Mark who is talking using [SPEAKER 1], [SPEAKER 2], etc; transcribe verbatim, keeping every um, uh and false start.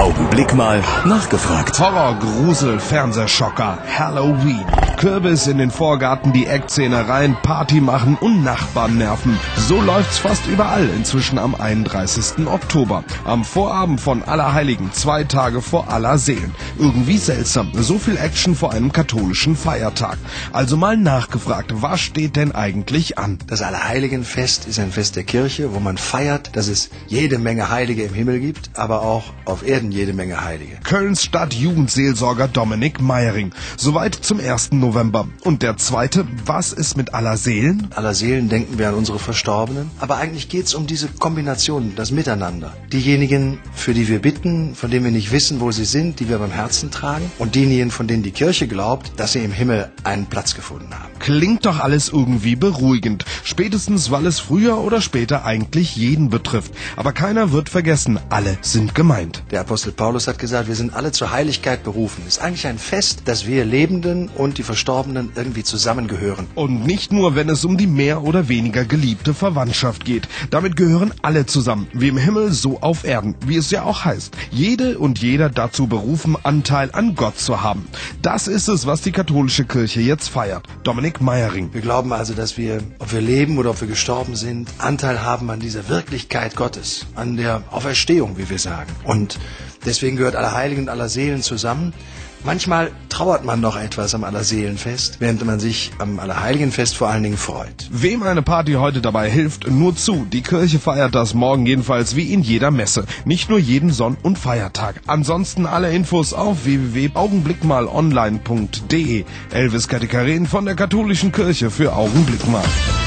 [SPEAKER 1] Augenblick mal nachgefragt.
[SPEAKER 2] Horror, Grusel, Fernsehschocker, Halloween. Kürbis in den Vorgarten, die Eckzähne rein, Party machen und Nachbarn nerven. So läuft's fast überall inzwischen am einunddreißigsten Oktober. Am Vorabend von Allerheiligen, zwei Tage vor Allerseelen. Irgendwie seltsam, so viel Action vor einem katholischen Feiertag. Also mal nachgefragt, was steht denn eigentlich an?
[SPEAKER 3] Das Allerheiligenfest ist ein Fest der Kirche, wo man feiert, dass es jede Menge Heilige im Himmel gibt, aber auch auf Erden jede Menge Heilige.
[SPEAKER 2] Kölns Stadtjugendseelsorger Dominik Meiering. Soweit zum ersten November. Und der zweite, was ist mit Allerseelen?
[SPEAKER 3] Allerseelen denken wir an unsere Verstorbenen. Aber eigentlich geht's um diese Kombination, das Miteinander. Diejenigen, für die wir bitten, von denen wir nicht wissen, wo sie sind, die wir beim Herzen tragen. Und diejenigen, von denen die Kirche glaubt, dass sie im Himmel einen Platz gefunden haben.
[SPEAKER 2] Klingt doch alles irgendwie beruhigend. Spätestens, weil es früher oder später eigentlich jeden betrifft. Aber keiner wird vergessen, alle sind gemeint.
[SPEAKER 3] Der Apostel Paulus hat gesagt, wir sind alle zur Heiligkeit berufen. Es ist eigentlich ein Fest, dass wir Lebenden und die Verstorbenen irgendwie zusammengehören.
[SPEAKER 2] Und nicht nur, wenn es um die mehr oder weniger geliebte Verwandtschaft geht. Damit gehören alle zusammen, wie im Himmel, so auf Erden, wie es ja auch heißt. Jede und jeder dazu berufen, Anteil an Gott zu haben. Das ist es, was die katholische Kirche jetzt feiert. Dominik Meiering.
[SPEAKER 3] Wir glauben also, dass wir, ob wir leben oder ob wir gestorben sind, Anteil haben an dieser Wirklichkeit Gottes, an der Auferstehung, wie wir sagen. Und deswegen gehört Allerheiligen und Allerseelen zusammen. Manchmal trauert man noch etwas am Allerseelenfest, während man sich am Allerheiligenfest vor allen Dingen freut.
[SPEAKER 2] Wem eine Party heute dabei hilft, nur zu. Die Kirche feiert das morgen jedenfalls wie in jeder Messe. Nicht nur jeden Sonn- und Feiertag. Ansonsten alle Infos auf w w w punkt augenblickmalonline punkt de. Elvis Katikarin von der Katholischen Kirche für Augenblick mal.